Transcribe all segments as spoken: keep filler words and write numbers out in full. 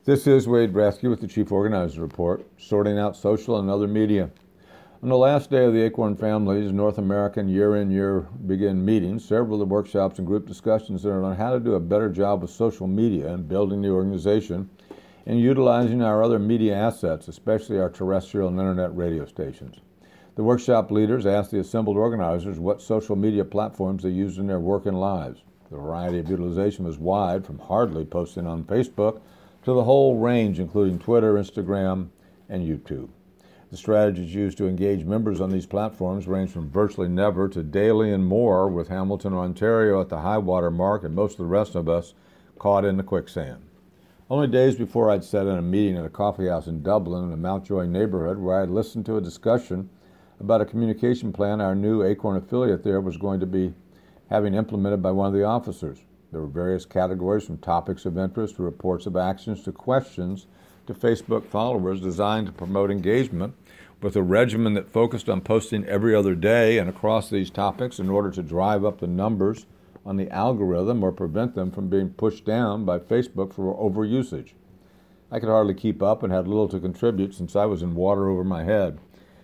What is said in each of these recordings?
This is Wade Bresky with the Chief Organizer Report, sorting out social and other media. On the last day of the Acorn Family's North American year-in, year-begin meeting, several of the workshops and group discussions centered on how to do a better job with social media and building the organization and utilizing our other media assets, especially our terrestrial and internet radio stations. The workshop leaders asked the assembled organizers what social media platforms they used in their work and lives. The variety of utilization was wide, from hardly posting on Facebook to the whole range, including Twitter, Instagram, and YouTube. The strategies used to engage members on these platforms range from virtually never to daily and more, with Hamilton, Ontario at the high water mark and most of the rest of us caught in the quicksand. Only days before I'd sat in a meeting at a coffee house in Dublin in the Mountjoy neighborhood where I'd listened to a discussion about a communication plan our new Acorn affiliate there was going to be having implemented by one of the officers. There were various categories, from topics of interest to reports of actions to questions to Facebook followers, designed to promote engagement with a regimen that focused on posting every other day and across these topics in order to drive up the numbers on the algorithm or prevent them from being pushed down by Facebook for overusage. I could hardly keep up and had little to contribute since I was in water over my head.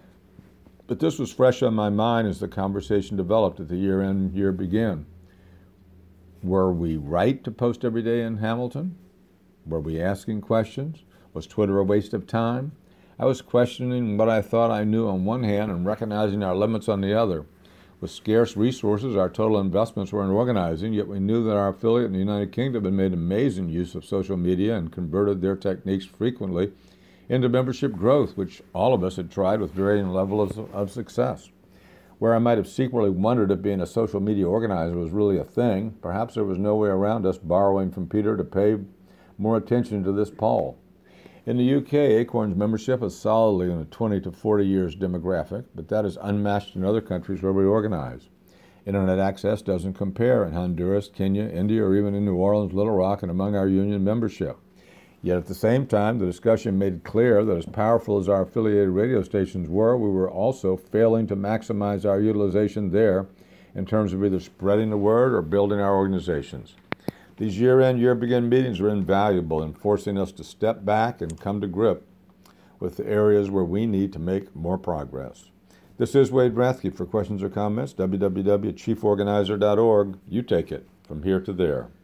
But this was fresh on my mind as the conversation developed at the year-end, year-begin. Were we right to post every day in Hamilton? Were we asking questions? Was Twitter a waste of time? I was questioning what I thought I knew on one hand and recognizing our limits on the other. With scarce resources, our total investments were in organizing, yet we knew that our affiliate in the United Kingdom had made amazing use of social media and converted their techniques frequently into membership growth, which all of us had tried with varying levels of, of success. Where I might have secretly wondered if being a social media organizer was really a thing, perhaps there was no way around us borrowing from Peter to pay more attention to this Paul. In the U K, Acorn's membership is solidly in the twenty to forty years demographic, but that is unmatched in other countries where we organize. Internet access doesn't compare in Honduras, Kenya, India, or even in New Orleans, Little Rock, and among our union membership. Yet at the same time, the discussion made it clear that as powerful as our affiliated radio stations were, we were also failing to maximize our utilization there in terms of either spreading the word or building our organizations. These year-end, year-begin meetings are invaluable in forcing us to step back and come to grip with the areas where we need to make more progress. This is Wade Bresky. For questions or comments, w w w dot chief organizer dot org. You take it from here to there.